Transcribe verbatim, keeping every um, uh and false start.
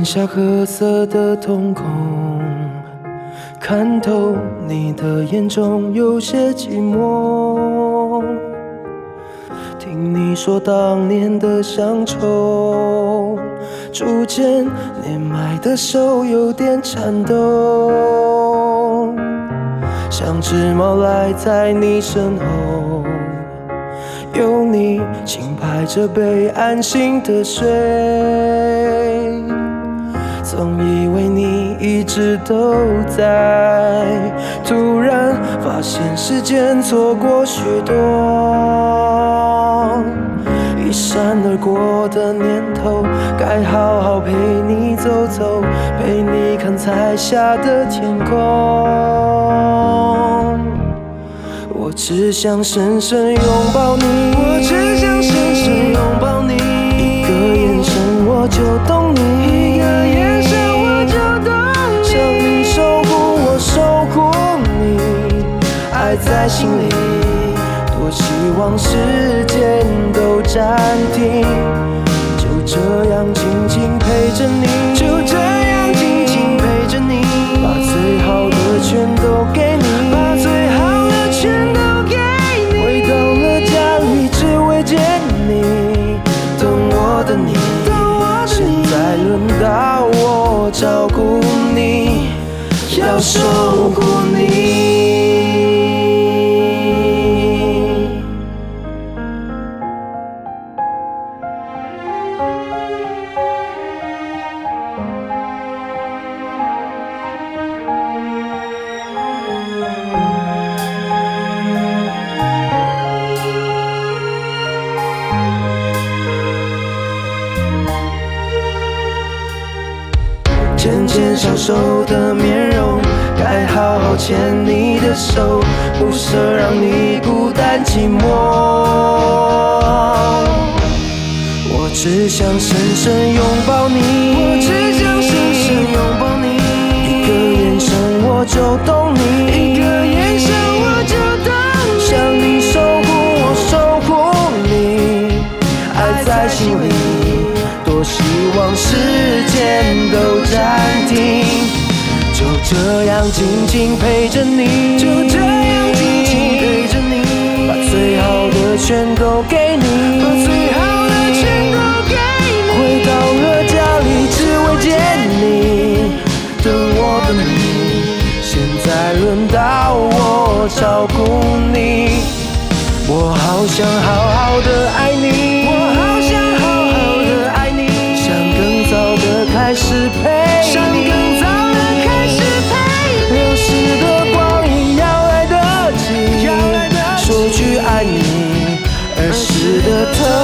吞下褐色的瞳孔，看透你的眼中有些寂寞。听你说当年的乡愁，逐渐年迈的手有点颤抖，像只猫赖在你身后，有你轻拍着背安心的睡。总以为你一直都在，突然发现时间错过许多，一闪而过的念头，该好好陪你走走，陪你看彩霞的天空。我只想深深拥抱你，我只想深深拥抱你，一个眼神我就懂你，一个眼神我就懂你，想你守护我守护你，爱在心里，多希望时间都暂停，就这样静静陪着你，就这样静静陪着你，把最好的全都给你，把最好的全都给你，回到了家里只为见你，等我的你，现在轮到我照顾你，要守护你。渐渐消瘦的面容，该好好牵你的手，不舍让你孤单寂寞。我只想深深拥抱你，我只想深深拥抱你，一个眼神我就懂你，一个眼神我就懂你，想你守护我守护你，爱在心里，多希望时间都暂停，就这样静静陪着你，就这样静静陪着你，把最好的全都给你，把最好的全都给你，回到了家里只为见你，等我的你，现在轮到我照顾你，我好想好好的爱你，我好想好好的爱你，想更早的开始陪你，想更早的开始陪你，流逝的光阴要来得及，说句爱你，儿时的特